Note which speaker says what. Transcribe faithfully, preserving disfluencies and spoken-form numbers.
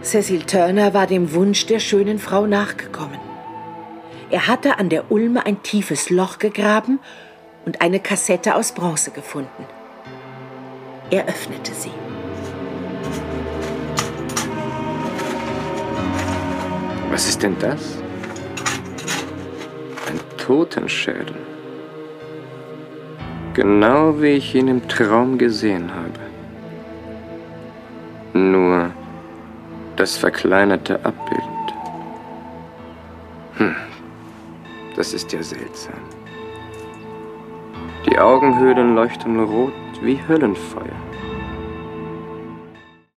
Speaker 1: Cecil Turner war dem Wunsch der schönen Frau nachgekommen. Er hatte an der Ulme ein tiefes Loch gegraben und eine Kassette aus Bronze gefunden. Er öffnete sie.
Speaker 2: Was ist denn das? Ein Totenschädel. Genau wie ich ihn im Traum gesehen habe. Nur das verkleinerte Abbild. Hm, das ist ja seltsam. Die Augenhöhlen leuchten rot wie Höllenfeuer.